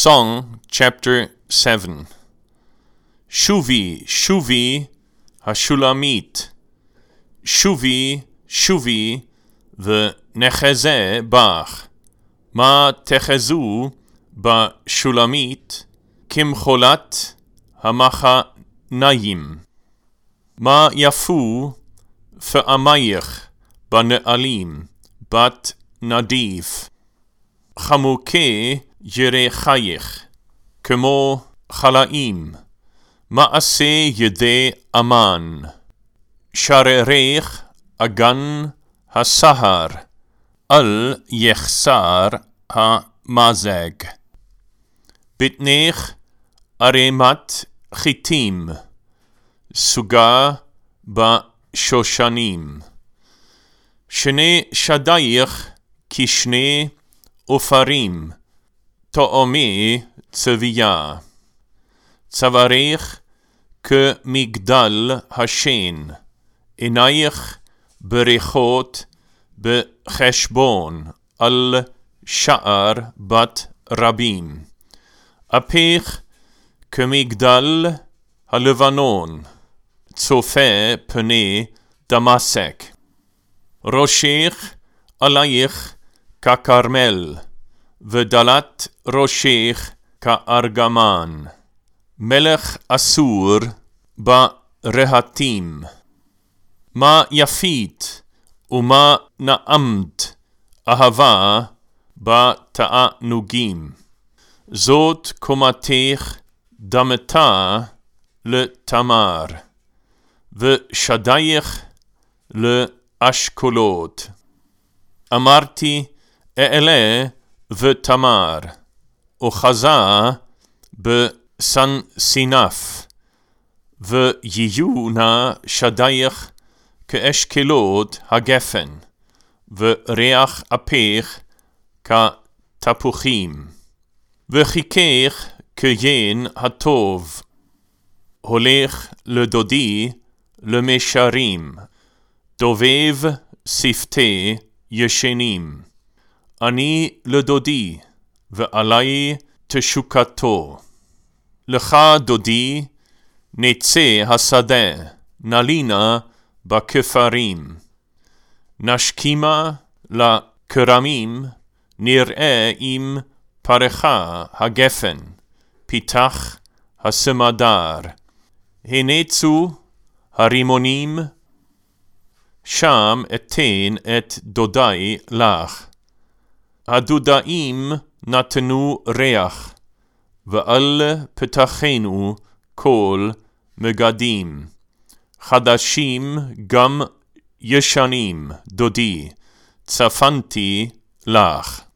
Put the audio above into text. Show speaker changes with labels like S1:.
S1: Song, chapter 7. Shuvi, Shuvi, Hashulamit. Shuvi, Shuvi, v'nechezeh bach. Ma techezu b'shulamit, kimcholat hamachanayim. Ma yafu fa'amayich b'ne'alim, bat nadiv. Chamukeh Yerechayich, כמו חלאים, מעשה ידי אמן, שרריך אגן הסהר, אל יחסר המזג. בטנך ערימת חיטים, סוגה בשושנים. שני שדייך כשני עופרים, תאומי צביה. צווארך כמגדל השן, עינייך בריחות בחשבון, על שער בת רבים. אפך כמגדל הלבנון, צופה פני דמשק. ראשך עלייך ככרמל, ודלת ראשך כארגמן. מלך אסור ברהטים. מה יפית ומה נעמת אהבה בתענוגים. זאת קומתך דמתה לתמר, ושדייך לאשכולות. אמרתי אעלה ותמר, וחזה בסנסינף, ויהיו נא שדייך כאשכולות הגפן, וריח אפך כתפוחים. וחיכך כיין הטוב, הולך לדודי למשרים, דובב שפתי ישנים. אני לדודי, ועלי תשוקתו. לך דודי, נצא השדה, נלינה בכפרים. נשכימה לכרמים, נראה עם פרחה הגפן, פיתח הסמדר. הנצו הרימונים, שם אתן את דודי לך. הדודאים נתנו ריח, ועל פתחנו כל מגדים. חדשים גם ישנים, דודי, צפנתי לך.